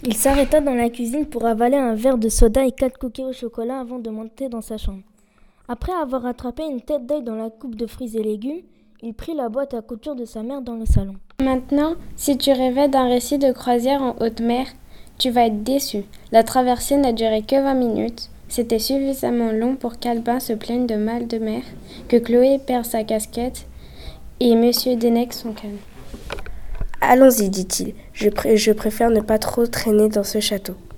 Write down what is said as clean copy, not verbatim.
Il s'arrêta dans la cuisine pour avaler un verre de soda et 4 cookies au chocolat avant de monter dans sa chambre. Après avoir attrapé une tête d'œil dans la coupe de fruits et légumes, il prit la boîte à couture de sa mère dans le salon. Maintenant, si tu rêvais d'un récit de croisière en haute mer, tu vas être déçu. La traversée n'a duré que 20 minutes. C'était suffisamment long pour qu'Albin se plaigne de mal de mer, que Chloé perde sa casquette et Monsieur Denec son canne. Allons-y, dit-il. Je préfère ne pas trop traîner dans ce château.